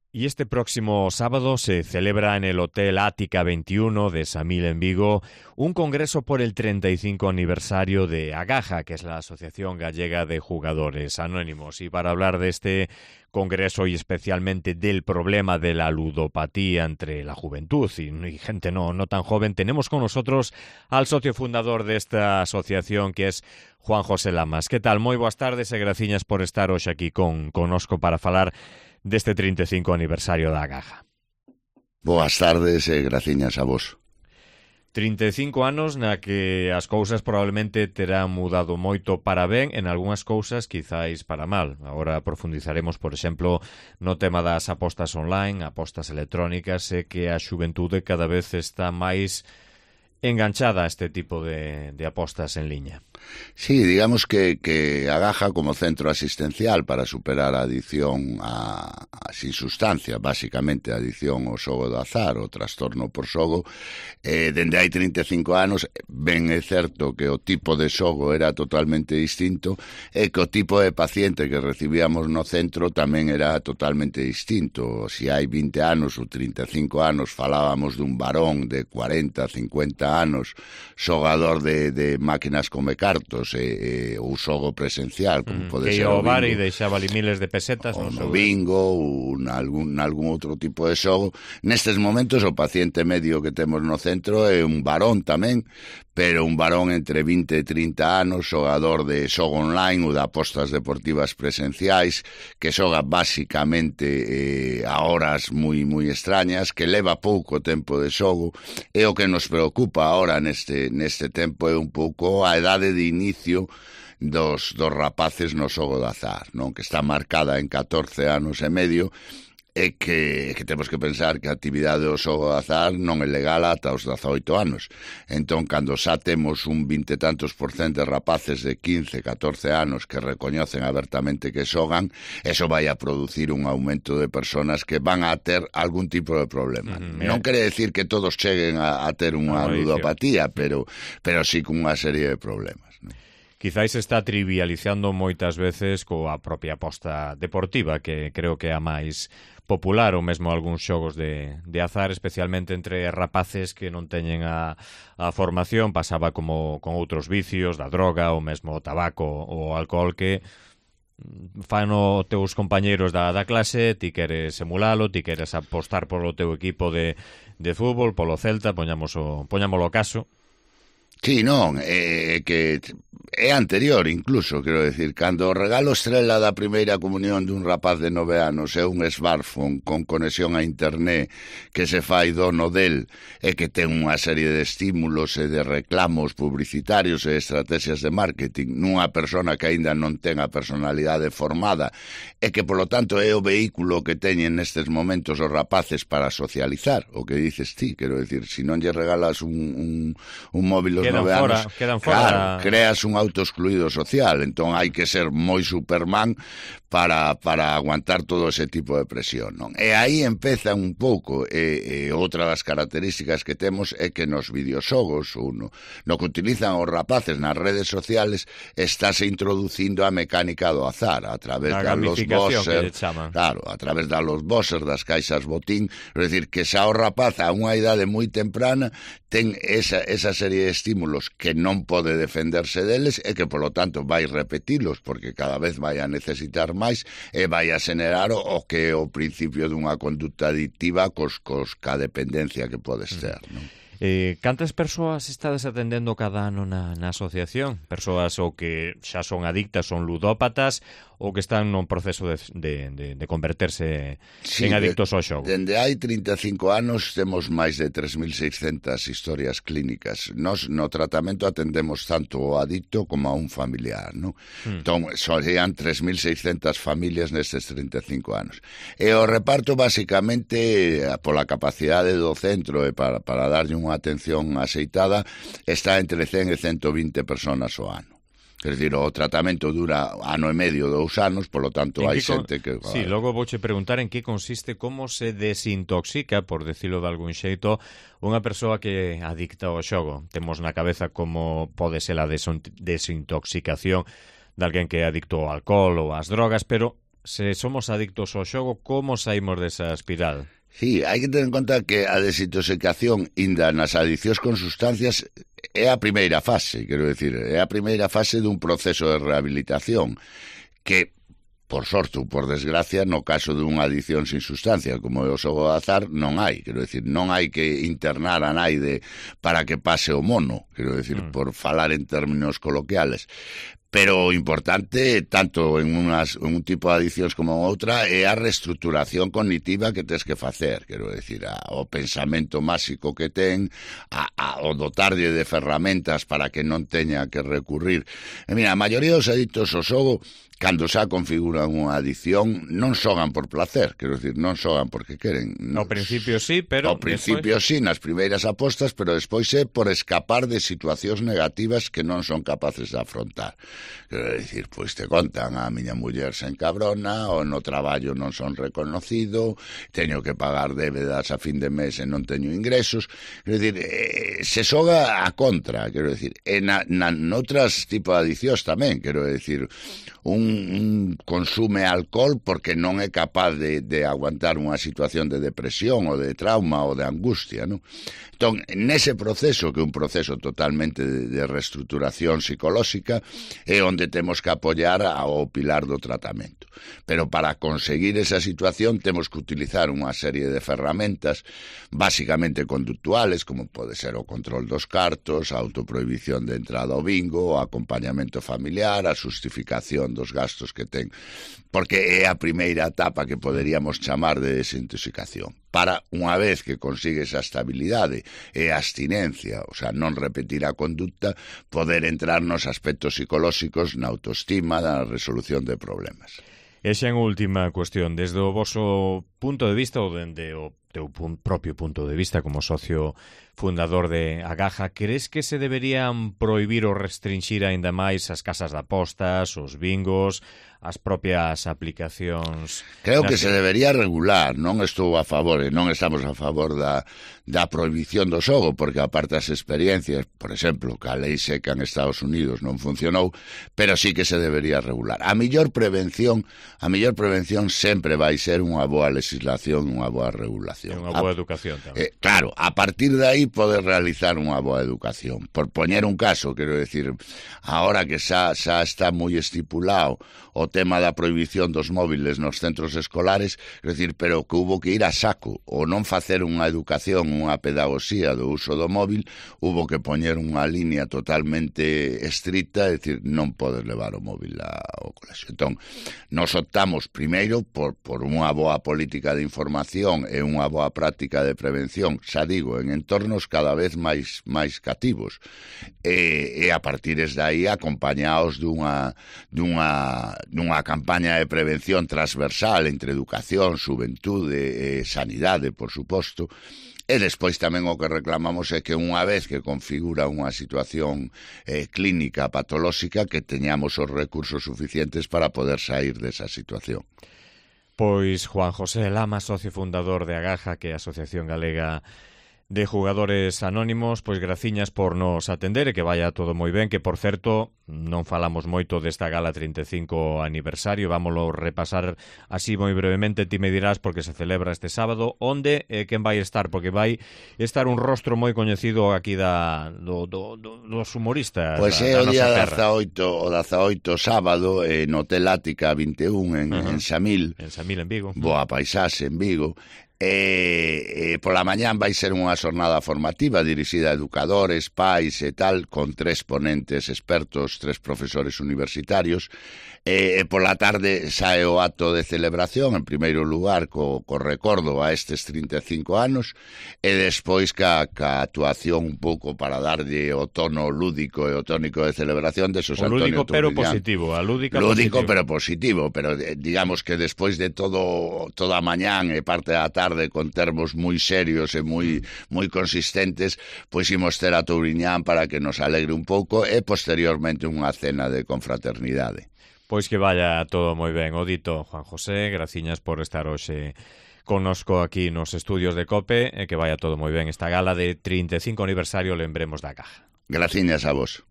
Y este próximo sábado se celebra en el Hotel Ática 21 de Samil en Vigo un congreso por el 35 aniversario de Agaja, que es la Asociación Gallega de Jugadores Anónimos. Y para hablar de este congreso y especialmente del problema de la ludopatía entre la juventud y gente no tan joven, tenemos con nosotros al socio fundador de esta asociación, que es Juan José Lamas. ¿Qué tal? Moi boas tardes e graciñas por estar hoxe aquí conosco para falar deste 35 aniversario da Agaja. Boas tardes e graciñas a vos. 35 anos na que as cousas probablemente terán mudado moito para ben, en algunhas cousas quizáis para mal. Agora profundizaremos, por exemplo, no tema das apostas online, apostas electrónicas, e que a xuventude cada vez está máis enganchada a este tipo de apostas en liña. Sí, digamos que Agaja como centro asistencial para superar a adicción sin sustancia, básicamente a adicción ao xogo do azar, o trastorno por xogo, dende hai 35 anos, ben é certo que o tipo de xogo era totalmente distinto e que o tipo de paciente que recibíamos no centro tamén era totalmente distinto. Si hai 20 anos ou 35 anos falábamos dun varón de 40, 50 anos, xogador de máquinas come cartos ou xogo presencial, como pode ser o bar e deixaba ali miles de pesetas ou no bingo ou nalgún outro tipo de xogo. Nestes momentos o paciente medio que temos no centro é un varón tamén, pero un varón entre 20 e 30 anos, xogador de xogo online ou de apostas deportivas presenciais, que xoga basicamente a horas moi extrañas, que leva pouco tempo de xogo, e o que nos preocupa ahora neste tempo é un pouco a idade de inicio dos rapaces no xogo de azar, non? Que está marcada en 14 anos e medio, e que temos que pensar que a actividade do xogo de azar non é legal ata os 18 anos. Entón, cando xa temos un 20 e tantos % de rapaces de 15, 14 anos que recoñecen abertamente que xogan, eso vai a producir un aumento de personas que van a ter algún tipo de problema. Non quere decir que todos cheguen a ter unha ludopatía, pero sí con unha serie de problemas, non? Quizáis está trivializando moitas veces coa propia aposta deportiva, que creo que é a máis popular, ou mesmo algúns xogos de azar, especialmente entre rapaces que non teñen a formación. Pasaba como con outros vicios, da droga, ou mesmo o tabaco ou o alcohol, que fano teus compañeiros da clase, ti queres emulalo, ti queres apostar polo teu equipo de fútbol, polo Celta, poñámolo caso. Sí, non, que é anterior incluso, quero decir, cando o regalo estrela da primeira comunión dun rapaz de 9 anos é un smartphone con conexión a internet que se fai dono del e que ten unha serie de estímulos e de reclamos publicitarios e estrategias de marketing nunha persona que aínda non ten a personalidade formada e que, polo tanto, é o vehículo que teñen nestes momentos os rapaces para socializar, o que dices ti, quero decir, se non lle regalas un móvil aos 9 anos, claro, creas un autoexcluído social, entón hai que ser moi Superman para aguantar todo ese tipo de presión, non? E aí empeza un pouco, outra das características que temos é que nos videoxogos ou no que utilizan os rapaces nas redes sociales estáse introducindo a mecánica do azar a través da los bosser, claro, a través da los bosser, das caixas botín, é dicir, que xa o rapaz a unha idade moi temprana ten esa serie de estímulos que non pode defenderse deles e que, polo tanto, vai repetilos porque cada vez vai a necesitar máis e vai a xenerar o que é o principio dunha conducta adictiva ca dependencia que podes ter, non? Cantas persoas estades atendendo cada ano na asociación? Persoas ou que xa son adictas, son ludópatas, ou que están nun proceso de converterse en adictos ao xogo? Dende hai 35 anos temos máis de 3.600 historias clínicas. Nos no tratamento atendemos tanto o adicto como a un familiar, non? Entón, serían 3.600 familias nestes 35 anos. E o reparto, basicamente, pola capacidade do centro e para darlle unha atención axeitada, está entre 100 e 120 personas ao ano. Quer dizer, o tratamento dura ano e medio, 2 anos, polo tanto hai xente que... Sí, logo vouche preguntar en que consiste, como se desintoxica, por decirlo de algún xeito, unha persoa que é adicta ao xogo. Temos na cabeza como pode ser a desintoxicación de alguén que é adicto ao alcohol ou ás drogas, pero se somos adictos ao xogo, como saímos desa espiral? Sí, hai que ter en conta que a desintoxicación inda nas adiccións con sustancias é a primeira fase, quero decir, é a primeira fase dun proceso de rehabilitación que, por sorte ou por desgracia, no caso dunha adicción sin sustancia como é o xogo de azar, non hai, quero decir, non hai que internar a naide para que pase o mono, quero decir, por falar en términos coloquiales. Pero o importante, tanto en un tipo de adiccións como en outra, é a reestruturación cognitiva que tes que facer, quero decir, o pensamento máxico que ten, o dotarlle de ferramentas para que non teña que recurrir. E mira, a maioría dos adictos ao xogo, cando xa configuran unha adicción, non xogan por placer, quero dicir, non xogan porque queren. Ao principio sí, pero... Ao principio despois... sí, nas primeiras apostas, pero despois é por escapar de situacións negativas que non son capaces de afrontar. Quero dicir, pois te contan, a miña muller se encabrona, ou no traballo non son reconocido, teño que pagar débedas a fin de mes e non teño ingresos. Quero dicir, se xoga a contra, quero dicir, e noutras tipo de adiccións tamén, quero dicir, un consume alcohol porque non é capaz de aguantar unha situación de depresión ou de trauma ou de angustia, non? Entón, nese proceso, que é un proceso totalmente de reestruturación psicolóxica, é onde temos que apoiar ao pilar do tratamento. Pero para conseguir esa situación temos que utilizar unha serie de ferramentas básicamente conductuales, como pode ser o control dos cartos, a autoprohibición de entrada ao bingo, o acompañamento familiar, a justificación dos gastos que ten, porque é a primeira etapa que poderíamos chamar de desintoxicación. Para, unha vez que consigues a estabilidade e a abstinencia, o sea, non repetir a conducta, poder entrar nos aspectos psicolóxicos, na autoestima, na resolución de problemas. E xa en última cuestión, desde o voso punto de vista ou dende o teu propio punto de vista como socio fundador de Agaja, crees que se deberían prohibir ou restringir aínda máis as casas de apostas, os bingos, as propias aplicacións? Creo que se debería regular, non estou a favor, e non estamos a favor da prohibición do xogo, porque aparte as experiencias, por exemplo, que a lei seca en Estados Unidos non funcionou, pero sí que se debería regular. A mellor prevención sempre vai ser unha boa legislación, unha boa regulación. E unha boa educación tamén. Claro, a partir de aí poder realizar unha boa educación. Por poñer un caso, quero decir, ahora que xa está moi estipulado o tema da prohibición dos móviles nos centros escolares, quero decir, pero que hubo que ir a saco, ou non facer unha educación, unha pedagogía do uso do móvil, hubo que poñer unha línea totalmente estricta, é dicir, non podes levar o móvil ao colexio. Entón, nos optamos primeiro por unha boa política de información e unha boa práctica de prevención, xa digo, en entornos cada vez máis cativos, e a partir de aí acompañados dunha campaña de prevención transversal entre educación, xuventude e sanidade, por suposto. E despois tamén o que reclamamos é que unha vez que configura unha situación clínica patolóxica, que teñamos os recursos suficientes para poder sair desa situación. Pois Juan José Lama, socio fundador de Agaja, que é a Asociación Galega de Jugadores Anónimos, pois graciñas por nos atender e que vaya todo moi ben, que por certo non falamos moito desta gala 35 aniversario, vámoslo repasar así moi brevemente, ti me dirás porque se celebra este sábado, onde e quen vai estar, porque vai estar un rostro moi coñecido aquí dos humoristas. Pois é o día 18 sábado no Hotel Ática 21 en Samil. En Samil, en Vigo. Boa paisaxe en Vigo. Pola mañán vai ser unha xornada formativa dirixida a educadores, pais e tal, con 3 ponentes expertos, 3 profesores universitarios. Pola tarde sae o acto de celebración, en primeiro lugar co recordo a estes 35 anos, e despois ca actuación un pouco para darlle o tono lúdico e o tónico de celebración de Xosé Antonio Turriñán. Lúdico pero positivo, a lúdica lúdico positivo. Pero positivo, pero digamos que despois de toda a mañán e parte da tarde con termos moi serios e moi consistentes, pois imos ter a Touriñán para que nos alegre un pouco e posteriormente unha cena de confraternidade. Pois que vaya todo moi ben. O dito, Juan José, graciñas por estar hoxe connosco aquí nos estudios de COPE e que vaya todo moi ben esta gala de 35 aniversario, lembremos da Caja. Graciñas a vos.